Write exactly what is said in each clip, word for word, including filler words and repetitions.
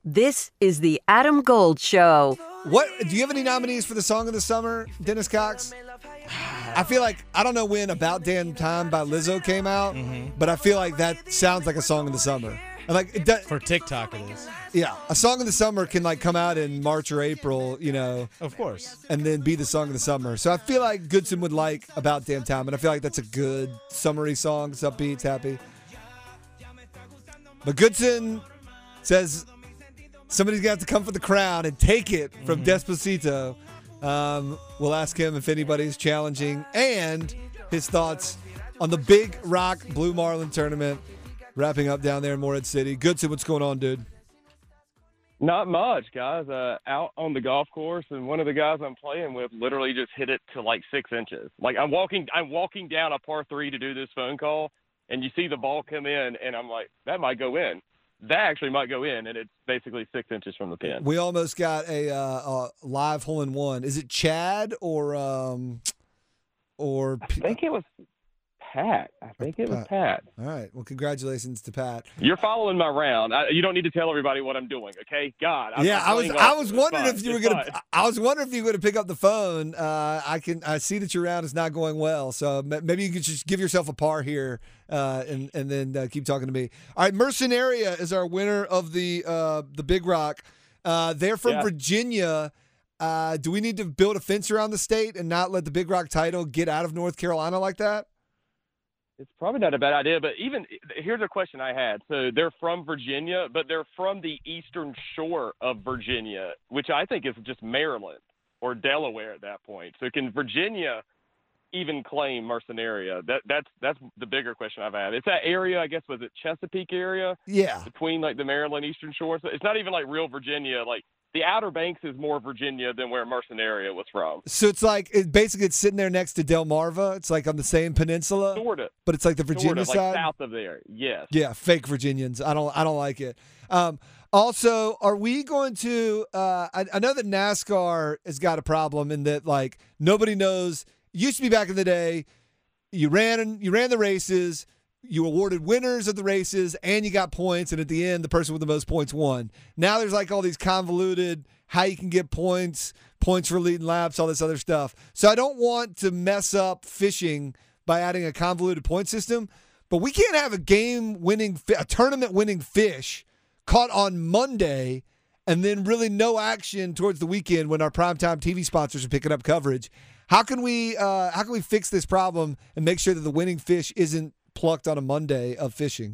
This is the Adam Gold Show. What do you have any nominees for the song of the summer, Dennis Cox? I feel like I don't know when "About Damn Time" by Lizzo came out, mm-hmm. but I feel like that sounds like a song of the summer. And like it does, for TikTok, it is. Yeah, a song of the summer can like come out in March or April, you know. Of course. And then be the song of the summer. So I feel like Goodson would like "About Damn Time," and I feel like that's a good summery song. It's upbeat, it's happy. But Goodson says somebody's going to have to come for the crown and take it from mm-hmm. Despacito. Um, we'll ask him if anybody's challenging and his thoughts on the Big Rock Blue Marlin tournament wrapping up down there in Morehead City. Goodson, what's going on, dude? Not much, guys. Uh, out on the golf course, and one of the guys I'm playing with literally just hit it to like six inches. Like I'm walking, I'm walking down a par three to do this phone call, and you see the ball come in, and I'm like, that might go in. That actually might go in, and it's basically six inches from the pin. We almost got a, uh, a live hole in one. Is it Chad or um, or? I think it was Pat. I think it was Pat. All right. Well, congratulations to Pat. You're following my round. I, you don't need to tell everybody what I'm doing, okay? God. I'm yeah, I was. I was wondering fine. if you were it's gonna. Fine. I was wondering if you were gonna pick up the phone. Uh, I can. I see that your round is not going well, so maybe you could just give yourself a par here, uh, and and then uh, keep talking to me. All right, Mercenaria is our winner of the uh, the Big Rock. Uh, they're from yeah. Virginia. Uh, do we need to build a fence around the state and not let the Big Rock title get out of North Carolina like that? It's probably not a bad idea, but even here's a question I had. So they're from Virginia, but they're from the eastern shore of Virginia, which I think is just Maryland or Delaware at that point. So can Virginia even claim Mercenaria? That that's that's the bigger question I've had. It's that area, I guess, was it Chesapeake area? Yeah. Between like the Maryland eastern shore. So it's not even like real Virginia. Like the Outer Banks is more Virginia than where Mercenaria was from. So it's like it basically it's sitting there next to Delmarva. It's like on the same peninsula. Sort of. But it's like the Virginia sort of, side. Like south of there. Yes. Yeah, fake Virginians. I don't I don't like it. Um, also, are we going to uh, I, I know that NASCAR has got a problem in that like nobody knows. It used to be back in the day, you ran you ran the races, you awarded winners of the races, and you got points, and at the end, the person with the most points won. Now there's like all these convoluted how you can get points, points for leading laps, all this other stuff. So I don't want to mess up fishing by adding a convoluted point system, but we can't have a game-winning, a tournament-winning fish caught on Monday and then really no action towards the weekend when our primetime T V sponsors are picking up coverage. How can we uh, how can we fix this problem and make sure that the winning fish isn't plucked on a Monday of fishing?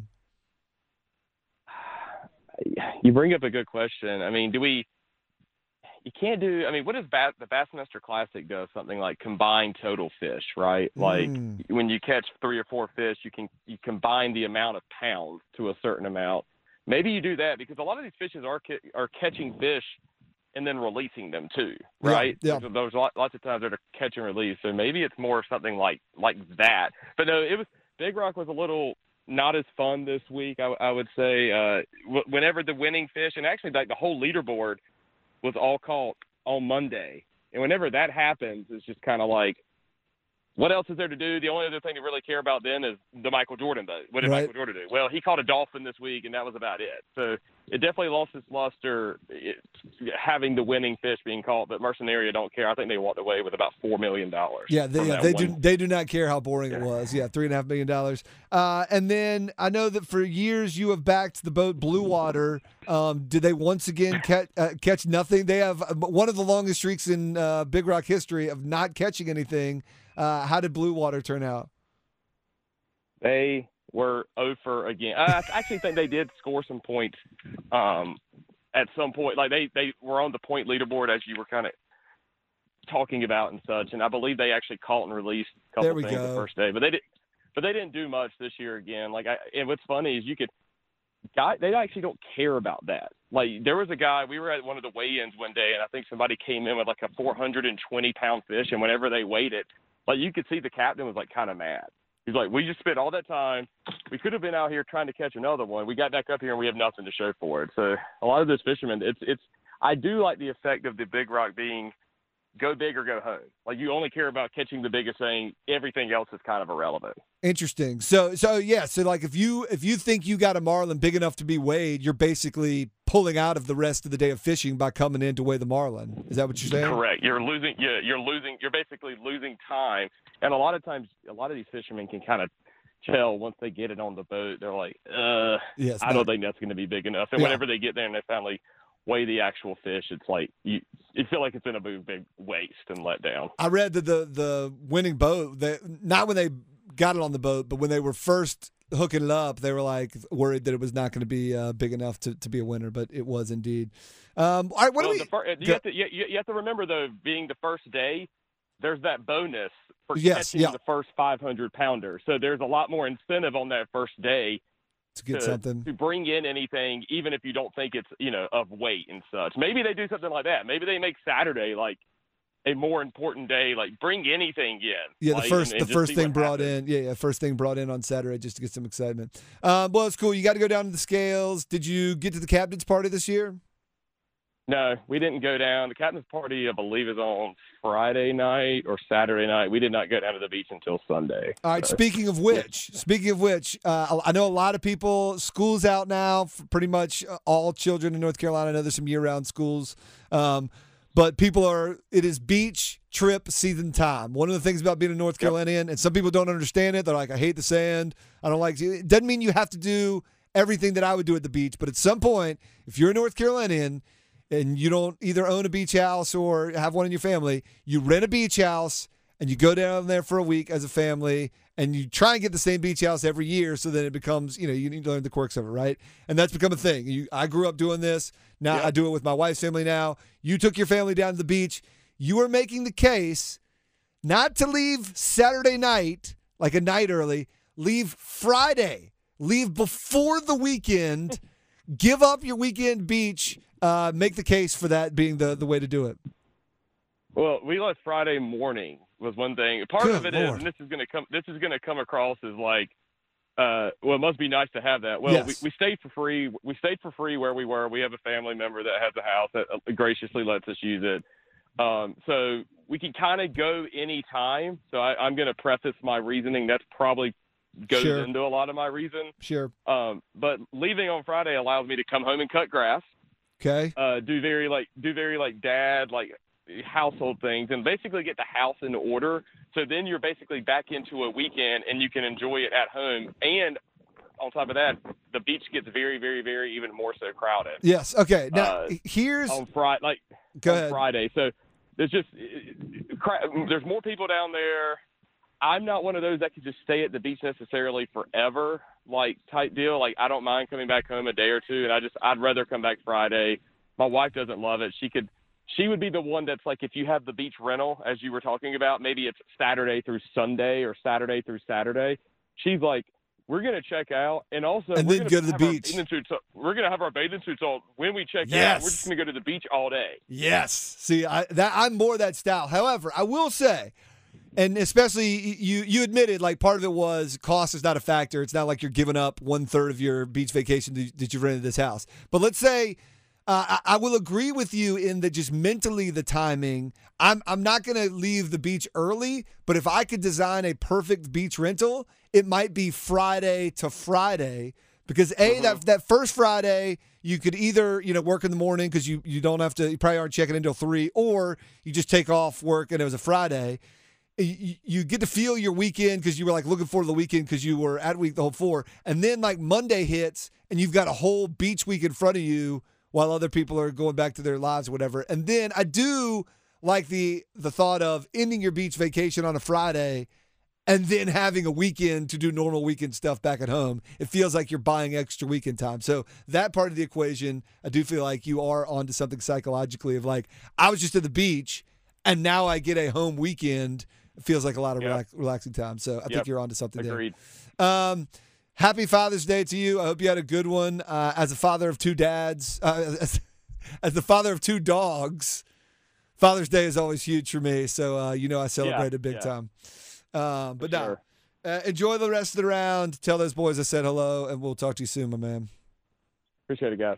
You bring up a good question. I mean, do we? You can't do. I mean, what does Bass, the Bassmaster Classic does? Something like combine total fish, right? Like Mm. when you catch three or four fish, you can you combine the amount of pounds to a certain amount. Maybe you do that because a lot of these fishes are ca- are catching fish and then releasing them too, right? Yeah, yeah. There's, there's lot, lots of times they're catch and release. So maybe it's more something like like that. But no, it was Big Rock was a little not as fun this week. I, I would say uh, w- whenever the winning fish and actually like the whole leaderboard was all caught on Monday, and whenever that happens, it's just kind of like, what else is there to do? The only other thing to really care about then is the Michael Jordan vote. What did Right. Michael Jordan do? Well, he caught a dolphin this week, and that was about it. So it definitely lost its luster it, having the winning fish being caught, but Mercenaria don't care. I think they walked away with about four million dollars. Yeah, they, yeah, they do. They do not care how boring it was. Yeah, three and a half million dollars. Uh, and then I know that for years you have backed the boat Blue Water. Um, did they once again catch uh, catch nothing? They have one of the longest streaks in uh, Big Rock history of not catching anything. Uh, how did Blue Water turn out? They were oh for again. I actually think they did score some points um, at some point. Like they, they were on the point leaderboard as you were kind of talking about and such. And I believe they actually caught and released a couple There we things go. the first day. But they did, but they didn't do much this year again. Like I, and what's funny is you could guy they actually don't care about that. Like there was a guy, we were at one of the weigh-ins one day, and I think somebody came in with like a four hundred twenty pound fish, and whenever they weighed it, like you could see the captain was like kind of mad. He's like, we just spent all that time. We could have been out here trying to catch another one. We got back up here and we have nothing to show for it. So a lot of those fishermen, it's it's. I do like the effect of the Big Rock being go big or go home. Like you only care about catching the biggest thing. Everything else is kind of irrelevant. Interesting. So so yeah. So like if you if you think you got a marlin big enough to be weighed, you're basically pulling out of the rest of the day of fishing by coming in to weigh the marlin. Is that what you're saying? Correct. You're losing. Yeah, you're losing. You're basically losing time. And a lot of times, a lot of these fishermen can kind of tell once they get it on the boat. They're like, uh, Yes, I not- don't think that's going to be big enough. And Yeah. whenever they get there and they finally weigh the actual fish, it's like you, you feel like it's going to be a big waste and let down. I read that the the winning boat, that not when they got it on the boat, but when they were first hooking it up, they were like worried that it was not going to be uh, big enough to, to be a winner, but it was indeed. Um, all right, what well, do we? the fir- you, go- have to, you, you have to remember, though, being the first day, there's that bonus for Yes, catching yeah. the first five hundred pounder. So there's a lot more incentive on that first day to get to, something. to bring in anything, even if you don't think it's, you know, of weight and such. Maybe they do something like that. Maybe they make Saturday like a more important day, like bring anything in. Yeah, the like, first and- and the just first see thing what brought happens. in. Yeah, yeah, first thing brought in on Saturday just to get some excitement. Um, well, it's cool. You got to go down to the scales. Did you get to the captain's party this year? No, we didn't go down. The captain's party, I believe, is on Friday night or Saturday night. We did not go down to the beach until Sunday. All right. So- Speaking of which, speaking of which, uh, I know a lot of people. School's out now for pretty much all children in North Carolina. I know there's some year-round schools, um, but people are. It is beach trip season time. One of the things about being a North Carolinian, and some people don't understand it. They're like, I hate the sand. I don't like. It doesn't mean you have to do everything that I would do at the beach, but at some point, if you're a North Carolinian and you don't either own a beach house or have one in your family, you rent a beach house and you go down there for a week as a family and you try and get the same beach house every year so that it becomes, you know, you need to learn the quirks of it, right? And that's become a thing. You, I grew up doing this. Now Yeah. I do it with my wife's family now. You took your family down to the beach. You are making the case not to leave Saturday night, like a night early, leave Friday. Leave before the weekend. Give up your weekend beach. Uh, make the case for that being the, the way to do it. Well, we left Friday morning was one thing. Part Good of it is, Lord. and this is going to come, this is going to come across as like, uh, well, it must be nice to have that. Well, Yes. we, we stayed for free. We stayed for free where we were. We have a family member that has a house that uh, graciously lets us use it. Um, so we can kind of go any time. So I, I'm going to preface my reasoning. That's probably goes Sure. into a lot of my reason. Sure. Um, but leaving on Friday allows me to come home and cut grass. Okay. Uh, do very like do very like dad like household things and basically get the house in order. So then you're basically back into a weekend and you can enjoy it at home. And on top of that, the beach gets very, very, very even more so crowded Yes. Okay. Now Uh, here's on Friday. Like go on ahead. Friday. So there's just cra- there's more people down there. I'm not one of those that could just stay at the beach necessarily forever, like type deal. Like I don't mind coming back home a day or two, and I just I'd rather come back Friday. My wife doesn't love it. She could, she would be the one that's like if you have the beach rental, as you were talking about, maybe it's Saturday through Sunday or Saturday through Saturday. She's like, we're gonna check out, and also And we're then gonna go to the have our beach. bathing suits on- We're gonna have our bathing suits on when we check Yes. out. We're just gonna go to the beach all day. Yes. See, I that I'm more that style. However, I will say, and especially you you admitted like part of it was cost is not a factor. It's not like you're giving up one third of your beach vacation that- that you rented this house. But let's say uh, I, I will agree with you in that just mentally the timing. I'm I'm not going to leave the beach early, but if I could design a perfect beach rental, it might be Friday to Friday. Because a that that first Friday you could either you know work in the morning because you you don't have to you probably aren't checking in until three, or you just take off work and it was a Friday. You, you get to feel your weekend because you were like looking forward to the weekend because you were at week the whole four, and then like Monday hits and you've got a whole beach week in front of you while other people are going back to their lives or whatever. And then I do like the the thought of ending your beach vacation on a Friday and then having a weekend to do normal weekend stuff back at home. It feels like you're buying extra weekend time. So that part of the equation, I do feel like you are onto something psychologically of like, I was just at the beach and now I get a home weekend. It feels like a lot of Yep. relax, relaxing time. So I think Yep. you're onto something Agreed. there. Um, happy Father's Day to you. I hope you had a good one. Uh, as a father of two dads, uh, as, as the father of two dogs, Father's Day is always huge for me. So, uh, you know, I celebrate it big yeah. time. Um, but no, sure. uh, enjoy the rest of the round. Tell those boys I said hello, and we'll talk to you soon, my man. Appreciate it, guys.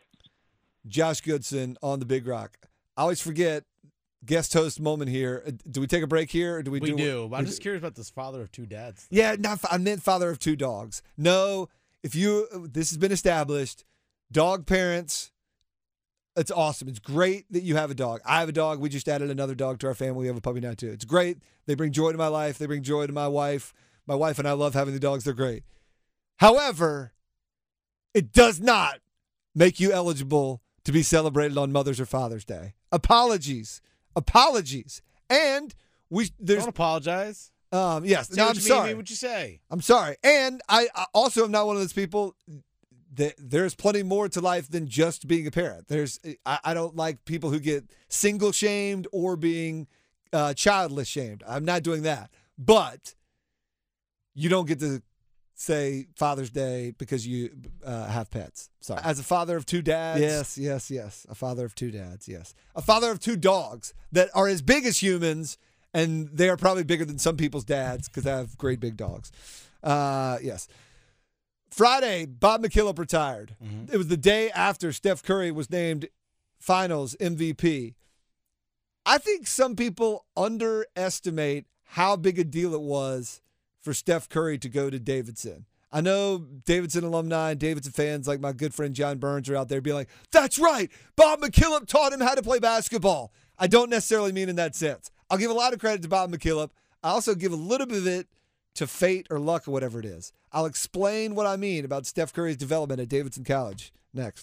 Josh Goodson on the Big Rock. I always forget guest host moment here. Uh, Do we take a break here, or do we? We do, do. But I'm we just curious about this father of two dads. Yeah, not. I meant father of two dogs. No, if you, this has been established. Dog parents It's awesome. It's great that you have a dog. I have a dog. We just added another dog to our family. We have a puppy now, too. It's great. They bring joy to my life. They bring joy to my wife. My wife and I love having the dogs. They're great. However, it does not make you eligible to be celebrated on Mother's or Father's Day. Apologies. Apologies. And we there's Don't apologize. um yes. Say No, what I'm you sorry. Mean, mean what you say. I'm sorry. And I, I also am not one of those people that there's plenty more to life than just being a parent. There's I, I don't like people who get single shamed or being uh, childless shamed. I'm not doing that. But you don't get to say Father's Day because you uh, have pets. Sorry. As a father of two dads. Yes, yes, yes. A father of two dads, yes. A father of two dogs that are as big as humans, and they are probably bigger than some people's dads because I have great big dogs. Uh, yes. Friday, Bob McKillop retired. Mm-hmm. It was the day after Steph Curry was named Finals M V P. I think some people underestimate how big a deal it was for Steph Curry to go to Davidson. I know Davidson alumni and Davidson fans like my good friend John Burns are out there being like, that's right, Bob McKillop taught him how to play basketball. I don't necessarily mean in that sense. I'll give a lot of credit to Bob McKillop. I also give a little bit of it to fate or luck or whatever it is. I'll explain what I mean about Steph Curry's development at Davidson College next.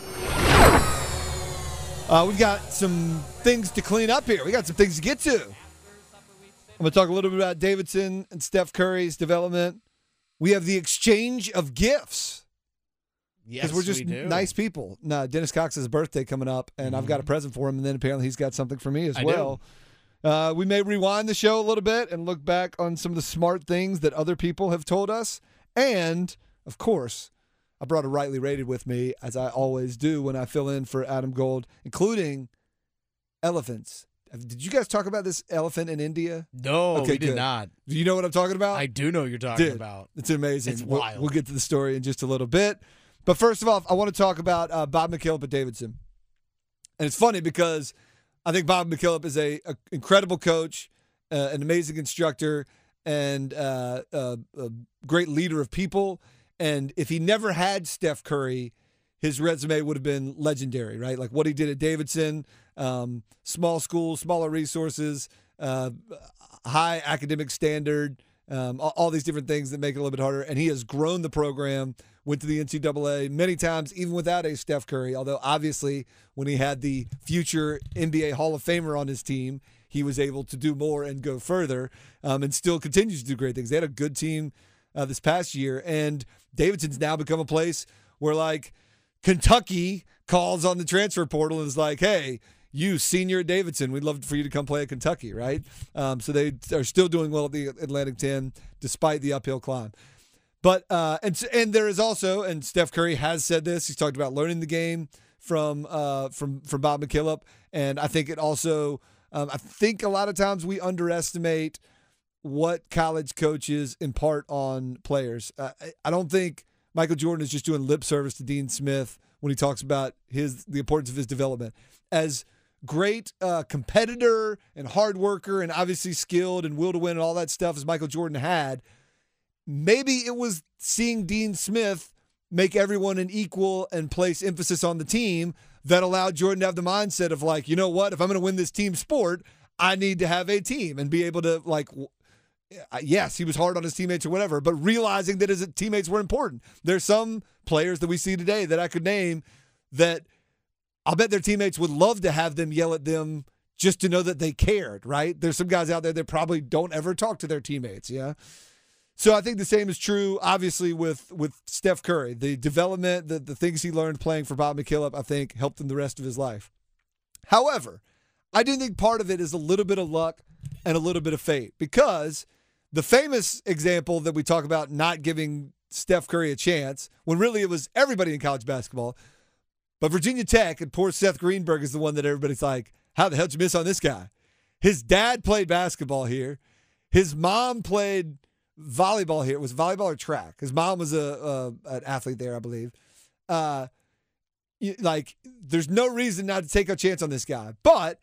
Uh, we've got some things to clean up here. We got some things to get to. I'm going to talk a little bit about Davidson and Steph Curry's development. We have the exchange of gifts. Yes, because we're just we do. nice people. No, Dennis Cox's birthday coming up, and mm-hmm. I've got a present for him, and then apparently he's got something for me as I well. Uh, we may rewind the show a little bit and look back on some of the smart things that other people have told us. And, of course, I brought a Rightly Rated with me, as I always do when I fill in for Adam Gold, including elephants. Did you guys talk about this elephant in India? No, okay, we did good. not. Do you know what I'm talking about? I do know what you're talking Dude, about. It's amazing. It's we'll, wild. We'll get to the story in just a little bit. But first of all, I want to talk about uh, Bob McKillop at Davidson. And it's funny because I think Bob McKillop is a, a incredible coach, uh, an amazing instructor, and uh, a, a great leader of people. And if he never had Steph Curry, his resume would have been legendary, right? Like what he did at Davidson, um, small school, smaller resources, uh, high academic standard, um, all, all these different things that make it a little bit harder. And he has grown the program, went to the N C double A many times, even without a Steph Curry, although obviously when he had the future N B A Hall of Famer on his team, he was able to do more and go further, um, and still continues to do great things. They had a good team uh, this past year, and Davidson's now become a place where, like, Kentucky calls on the transfer portal and is like, hey, you senior at Davidson, we'd love for you to come play at Kentucky, right? Um, so they are still doing well at the Atlantic ten despite the uphill climb. But uh, and and there is also, and Steph Curry has said this, he's talked about learning the game from uh, from from Bob McKillop, and I think it also, um, I think a lot of times we underestimate what college coaches impart on players. Uh, I, I don't think Michael Jordan is just doing lip service to Dean Smith when he talks about his the importance of his development. As great uh, competitor and hard worker and obviously skilled and will to win and all that stuff as Michael Jordan had, maybe it was seeing Dean Smith make everyone an equal and place emphasis on the team that allowed Jordan to have the mindset of like, you know what, if I'm going to win this team sport, I need to have a team and be able to like, yes, he was hard on his teammates or whatever, but realizing that his teammates were important. There's some players that we see today that I could name that I'll bet their teammates would love to have them yell at them just to know that they cared, right? There's some guys out there that probably don't ever talk to their teammates, yeah? So I think the same is true, obviously, with, with Steph Curry. The development, the, the things he learned playing for Bob McKillop, I think, helped him the rest of his life. However, I do think part of it is a little bit of luck and a little bit of fate, because the famous example that we talk about not giving Steph Curry a chance, when really it was everybody in college basketball, but Virginia Tech and poor Seth Greenberg is the one that everybody's like, how the hell did you miss on this guy? His dad played basketball here. His mom played volleyball here. It was volleyball or track. His mom was a, a an athlete there, I believe. Uh, you, like, there's no reason not to take a chance on this guy. But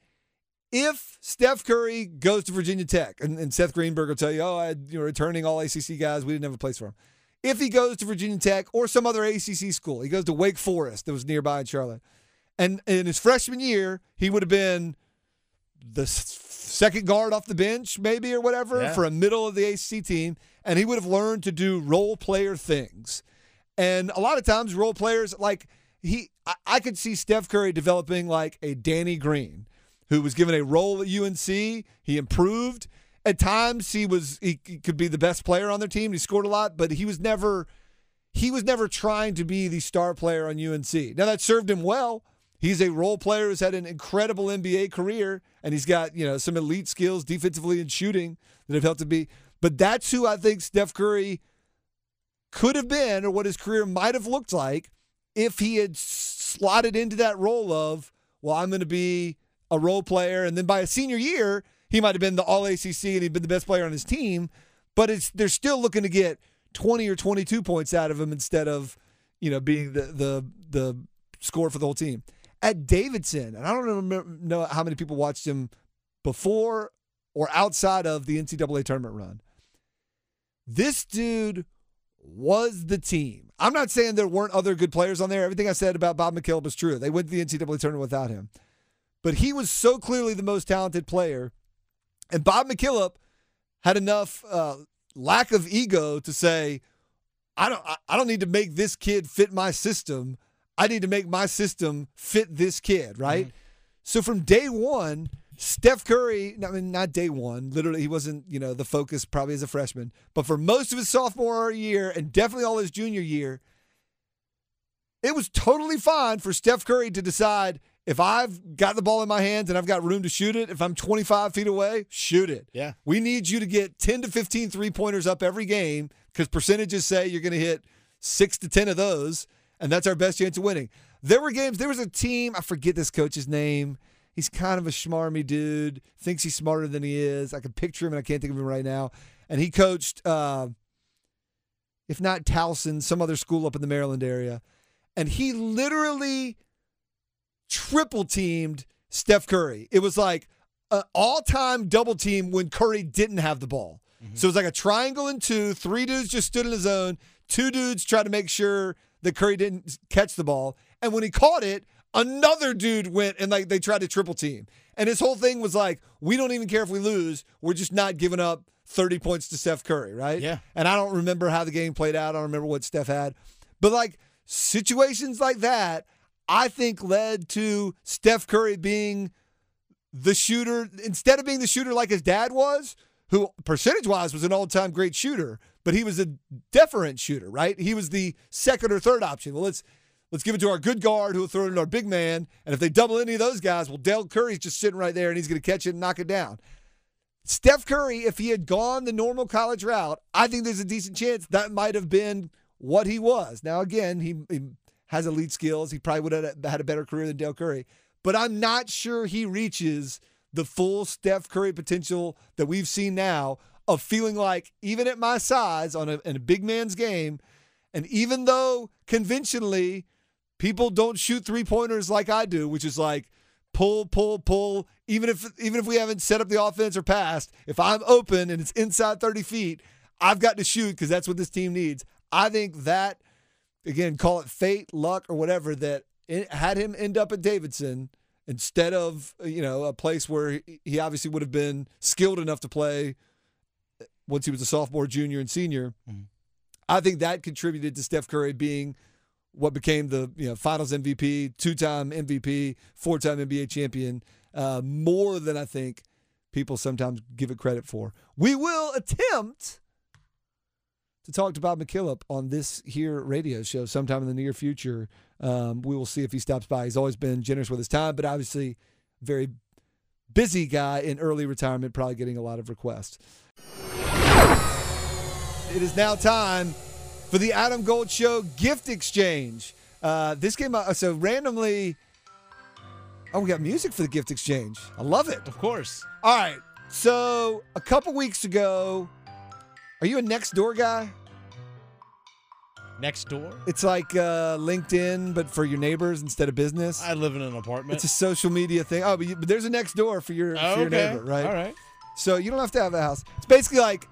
if Steph Curry goes to Virginia Tech, and, and Seth Greenberg will tell you, oh, I had, you know, returning all A C C guys, we didn't have a place for him. If he goes to Virginia Tech or some other A C C school, he goes to Wake Forest that was nearby in Charlotte, And in his freshman year, he would have been the s- second guard off the bench, maybe, or whatever, Yeah. for a middle of the A C C team. And he would have learned to do role player things. And a lot of times, role players, like, he, I, I could see Steph Curry developing like a Danny Green, who was given a role at U N C. He improved. At times, he was he, he could be the best player on their team. He scored a lot, but he was never he was never trying to be the star player on U N C. Now, that served him well. He's a role player who's had an incredible N B A career, and he's got, you know, some elite skills defensively and shooting that have helped to be. But that's who I think Steph Curry could have been, or what his career might have looked like if he had slotted into that role of, well, I'm going to be a role player, and then by a senior year, he might have been the All A C C and he'd been the best player on his team. But it's they're still looking to get twenty or twenty-two points out of him instead of, you know, being the the the scorer for the whole team. At Davidson, and I don't remember, know how many people watched him before or outside of the N C double A tournament run. This dude was the team. I'm not saying there weren't other good players on there. Everything I said about Bob McKillop is true. They went to the N C double A tournament without him. But he was so clearly the most talented player. And Bob McKillop had enough uh, lack of ego to say, I don't, I don't need to make this kid fit my system. I need to make my system fit this kid, right? Mm-hmm. So from day one, Steph Curry, I mean, not day one, literally he wasn't, you know, the focus probably as a freshman, but for most of his sophomore year and definitely all his junior year, it was totally fine for Steph Curry to decide, if I've got the ball in my hands and I've got room to shoot it, if I'm twenty-five feet away, shoot it. Yeah. We need you to get ten to fifteen three-pointers up every game because percentages say you're going to hit six to ten of those, and that's our best chance of winning. There were games, there was a team, I forget this coach's name. He's kind of a schmarmy dude, thinks he's smarter than he is. I can picture him, and I can't think of him right now. And he coached, uh, if not Towson, some other school up in the Maryland area. And he literally triple teamed Steph Curry. It was like an all-time double team when Curry didn't have the ball. Mm-hmm. So it was like a triangle and two. Three dudes just stood in his zone. Two dudes tried to make sure that Curry didn't catch the ball. And when he caught it, another dude went and like they tried to triple team. And his whole thing was like, we don't even care if we lose. We're just not giving up thirty points to Steph Curry, right? Yeah. And I don't remember how the game played out. I don't remember what Steph had. But like situations like that, I think led to Steph Curry being the shooter, instead of being the shooter like his dad was, who percentage-wise was an all-time great shooter, but he was a deferent shooter, right? He was the second or third option. Well, let's let's give it to our good guard who will throw it to our big man, and if they double any of those guys, well, Dale Curry's just sitting right there, and he's going to catch it and knock it down. Steph Curry, if he had gone the normal college route, I think there's a decent chance that might have been what he was. Now, again, he, he has elite skills. He probably would have had a better career than Dale Curry. But I'm not sure he reaches the full Steph Curry potential that we've seen now of feeling like, even at my size on a, in a big man's game, and even though conventionally people don't shoot three-pointers like I do, which is like pull, pull, pull, even if even if we haven't set up the offense or passed, if I'm open and it's inside thirty feet, I've got to shoot because that's what this team needs. I think that, again, call it fate, luck, or whatever, that it had him end up at Davidson instead of, you know, a place where he obviously would have been skilled enough to play once he was a sophomore, junior, and senior. Mm-hmm. I think that contributed to Steph Curry being what became the, you know, Finals M V P, two-time M V P, four-time N B A champion, uh, more than I think people sometimes give it credit for. We will attempt to talk to Bob McKillop on this here radio show sometime in the near future. Um, we will see if he stops by. He's always been generous with his time, but obviously very busy guy in early retirement, probably getting a lot of requests. It is now time for the Adam Gold Show gift exchange. Uh, this came out, so randomly, oh, we got music for the gift exchange. I love it. Of course. All right, so a couple weeks ago, are you a Nextdoor guy? Next door? It's like uh, LinkedIn, but for your neighbors instead of business. I live in an apartment. It's a social media thing. Oh, but, you, but there's a Nextdoor for your, oh, for your okay. neighbor, right? All right. So you don't have to have a house. It's basically like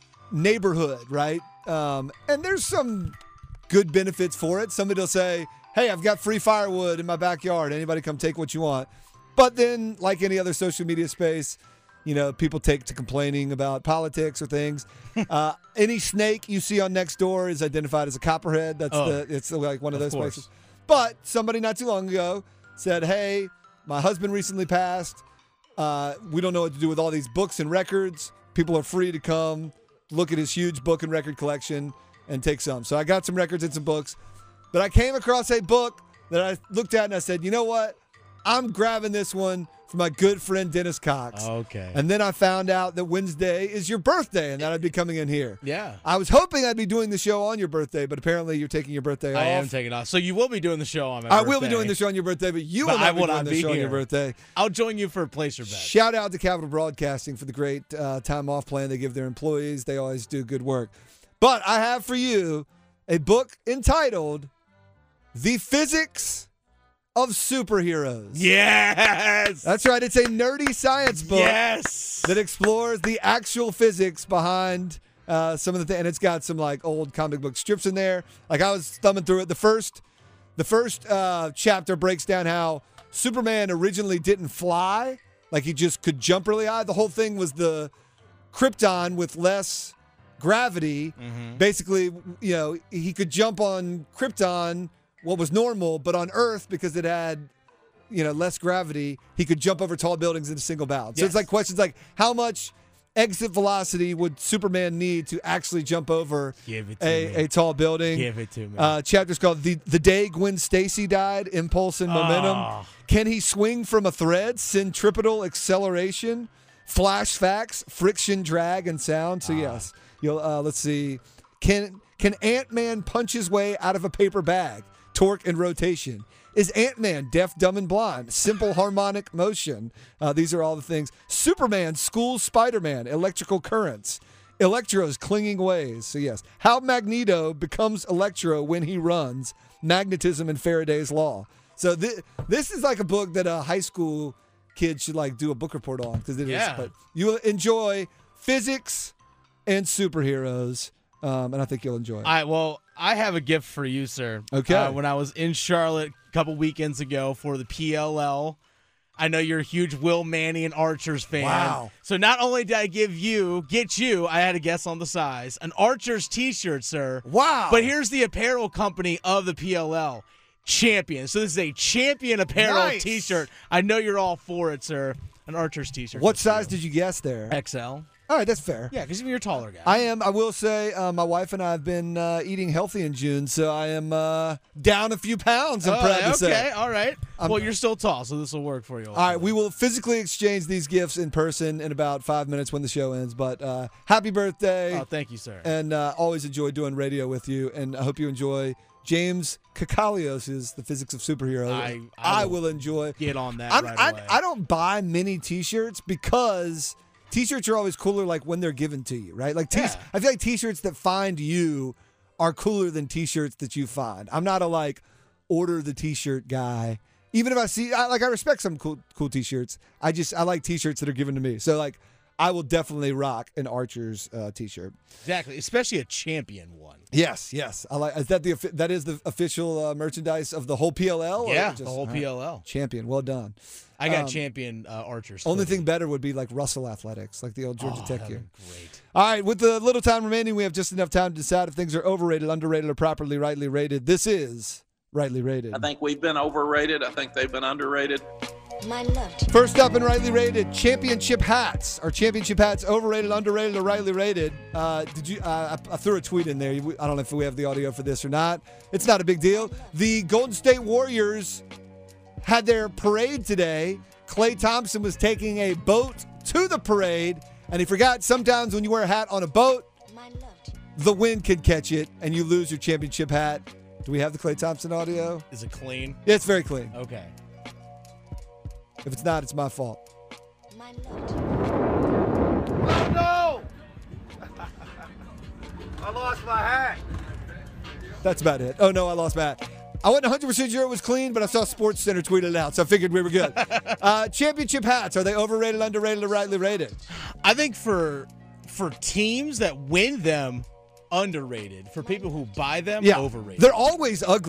neighborhood, right? Um, and there's some good benefits for it. Somebody will say, hey, I've got free firewood in my backyard. Anybody come take what you want. But then, like any other social media space, you know, people take to complaining about politics or things. uh, any snake you see on Nextdoor is identified as a copperhead. That's Oh, the it's like one of, of those course. places. But somebody not too long ago said, hey, my husband recently passed. Uh, we don't know what to do with all these books and records. People are free to come look at his huge book and record collection and take some. So I got some records and some books. But I came across a book that I looked at and I said, you know what? I'm grabbing this one for my good friend Dennis Cox. Okay. And then I found out that Wednesday is your birthday and that I'd be coming in here. Yeah. I was hoping I'd be doing the show on your birthday, but apparently you're taking your birthday I off. am taking off. So you will be doing the show on my I birthday. will be doing the show on your birthday, but you But will not I be will doing not the be show on your here. birthday. I'll join you for a place or bet. Shout out to Capital Broadcasting for the great uh, time off plan they give their employees. They always do good work. But I have for you a book entitled The Physics of Superheroes. Yes. That's right. It's a nerdy science book Yes. that explores the actual physics behind uh, some of the things. And it's got some like old comic book strips in there. Like I was thumbing through it. The first, the first uh, chapter breaks down how Superman originally didn't fly. Like he just could jump really high. The whole thing was the Krypton with less gravity. Mhm. Basically, you know, he could jump on Krypton, what was normal, but on Earth, because it had, you know, less gravity, he could jump over tall buildings in a single bound. So it's Yes. like questions like, how much exit velocity would Superman need to actually jump over Give it to a, me. a tall building? Give it to me. Uh, chapter's called the, the Day Gwen Stacy Died, Impulse and Momentum. Oh. Can he swing from a thread? Centripetal acceleration, flash facts, friction, drag, and sound. So yes, you'll uh, let's see. Can can Ant-Man punch his way out of a paper bag? Torque and rotation. Is Ant-Man deaf, dumb, and blind? Simple harmonic motion. Uh, these are all the things. Superman schools Spider-Man. Electrical currents. Electro's clinging ways. So yes, how Magneto becomes Electro when he runs. Magnetism and Faraday's law. So th- this is like a book that a high school kid should like do a book report on because it is. Yeah. But you will enjoy physics and superheroes, um, and I think you'll enjoy it. I well, I have a gift for you, sir. Okay. Uh, when I was in Charlotte a couple weekends ago for the P L L, I know you're a huge Will Manny and Archers fan. Wow. So not only did I give you, get you, I had a guess on the size, an Archers T-shirt, sir. Wow. But here's the apparel company of the P L L, Champion. So this is a Champion apparel Nice. T-shirt. I know you're all for it, sir. An Archers T-shirt. What size did you guess there? X L. All right, that's fair. Yeah, because you're a taller guy. I am. I will say, uh, my wife and I have been uh, eating healthy in June, so I am uh, down a few pounds. I'm Oh, proud to okay, say. all right. I'm- well, you're still tall, so this will work for you. All right, we will physically exchange these gifts in person in about five minutes when the show ends. But uh, happy birthday, Oh, thank you, sir. and uh, always enjoy doing radio with you. And I hope you enjoy James Kakalios' The Physics of Superheroes. I- I I will enjoy. Get on that I'm, right I, away. I don't buy many T-shirts because T-shirts are always cooler like when they're given to you, right? Like t- Yeah. I feel like T-shirts that find you are cooler than T-shirts that you find. I'm not a like order the T-shirt guy. Even if I see, I, like I respect some cool cool T-shirts. I just I like T-shirts that are given to me. So like I will definitely rock an Archer's uh, T-shirt. Exactly, especially a Champion one. Yes, yes. I like. Is that the offi- that is the official uh, merchandise of the whole P L L? or Yeah, just- the whole all right. P L L. Champion. Well done. I got Um, Champion uh, Archers. Only hoodie. thing better would be like Russell Athletics, like the old Georgia Oh, Tech that'd year. be great. All right, with the little time remaining, we have just enough time to decide if things are overrated, underrated, or properly rightly rated. This is Rightly Rated. I think we've been overrated. I think they've been underrated. My love to First up in Rightly Rated, championship hats. Are championship hats overrated, underrated, or rightly rated? Uh, did you? Uh, I, I threw a tweet in there. I don't know if we have the audio for this or not. It's not a big deal. The Golden State Warriors had their parade today. Klay Thompson was taking a boat to the parade, and he forgot sometimes when you wear a hat on a boat, my love to the wind can catch it, and you lose your championship hat. Do we have the Klay Thompson audio? Is it clean? Yeah, it's very clean. Okay. If it's not, it's my fault. my love to That's about it. Oh, no, I lost my hat. I wasn't one hundred percent sure it was clean, but I saw Sports Center tweet it out, so I figured we were good. uh, championship hats, are they overrated, underrated, or rightly rated? I think for for teams that win them, underrated. For people who buy them, Yeah. overrated. They're always ugly.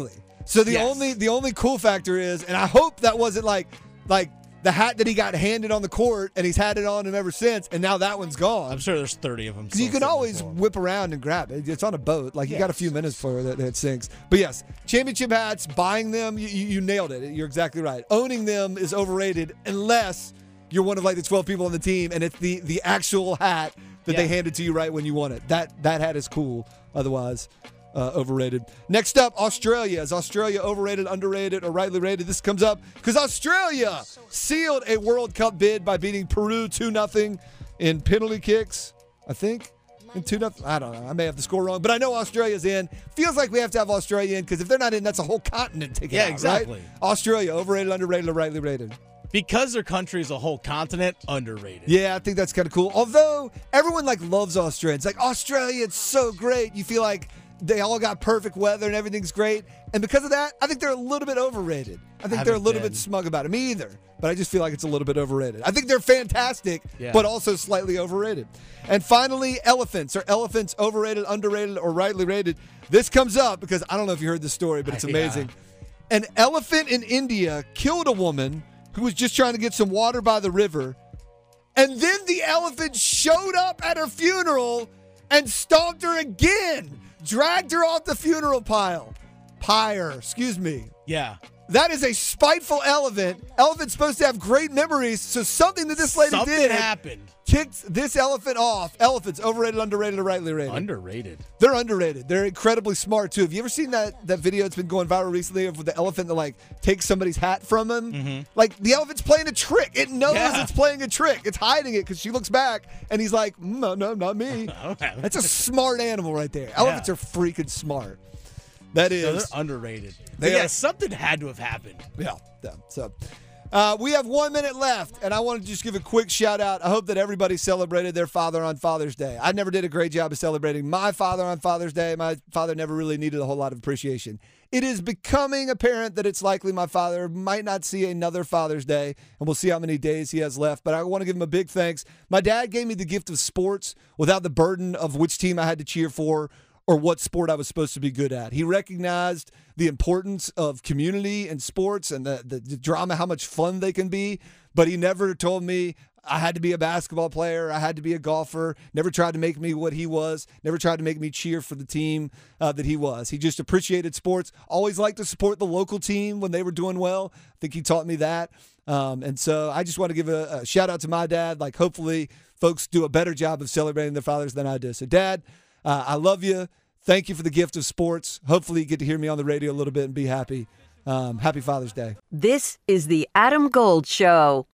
So the Yes. only the only cool factor is, and I hope that wasn't like like the hat that he got handed on the court, and he's had it on him ever since, and now that one's gone. I'm sure there's thirty of them. Because you can always whip around and grab it. It's on a boat. Like, you Yeah, got a few minutes for that, that sinks. But, yes, championship hats, buying them, you, you you nailed it. You're exactly right. Owning them is overrated unless you're one of, like, the twelve people on the team, and it's the, the actual hat that Yeah. they handed to you right when you want it. That, that hat is cool. Otherwise, uh, overrated. Next up, Australia. Is Australia overrated, underrated, or rightly rated? This comes up because Australia sealed a World Cup bid by beating Peru two nothing in penalty kicks, I think. In two nothing. I don't know. I may have the score wrong, but I know Australia's in. Feels like we have to have Australia in because if they're not in, that's a whole continent to get Yeah, out, exactly. right? Australia, overrated, underrated, or rightly rated? Because their country is a whole continent, underrated. Yeah, I think that's kind of cool. Although everyone like loves Australia. It's like, Australia, it's so great. You feel like they all got perfect weather and everything's great. And because of that, I think they're a little bit overrated. I think I they're a haven't little been. bit smug about it. Me either. But I just feel like it's a little bit overrated. I think they're fantastic, Yeah. but also slightly overrated. And finally, elephants. Are elephants overrated, underrated, or rightly rated? This comes up because I don't know if you heard this story, but it's Yeah. amazing. An elephant in India killed a woman who was just trying to get some water by the river. And then the elephant showed up at her funeral and stomped her again, dragged her off the funeral pile. Pyre, excuse me. Yeah. That is a spiteful elephant. Elephant's supposed to have great memories, so something that this lady Something did happened. kicked this elephant off. Elephants, overrated, underrated, or rightly rated? Underrated. They're underrated. They're incredibly smart, too. Have you ever seen that, that video that's been going viral recently of the elephant that, like, takes somebody's hat from him? Mm-hmm. Like, the elephant's playing a trick. It knows Yeah. it's playing a trick. It's hiding it because she looks back, and he's like, mm, no, no, not me. Okay. That's a smart animal right there. Elephants are freaking smart. That No, is. they're underrated. They But yeah, are- something had to have happened. Yeah. yeah. So uh, we have one minute left, and I want to just give a quick shout out. I hope that everybody celebrated their father on Father's Day. I never did a great job of celebrating my father on Father's Day. My father never really needed a whole lot of appreciation. It is becoming apparent that it's likely my father might not see another Father's Day, and we'll see how many days he has left. But I want to give him a big thanks. My dad gave me the gift of sports without the burden of which team I had to cheer for or what sport I was supposed to be good at. He recognized the importance of community and sports and the, the, the drama, how much fun they can be, but he never told me I had to be a basketball player, I had to be a golfer, never tried to make me what he was, never tried to make me cheer for the team uh, that he was. He just appreciated sports, always liked to support the local team when they were doing well. I think he taught me that. Um, and so I just want to give a, a shout out to my dad. Like, hopefully folks do a better job of celebrating their fathers than I do. So, Dad, Uh, I love you. Thank you for the gift of sports. Hopefully you get to hear me on the radio a little bit and be happy. Um, happy Father's Day. This is the Adam Gold Show.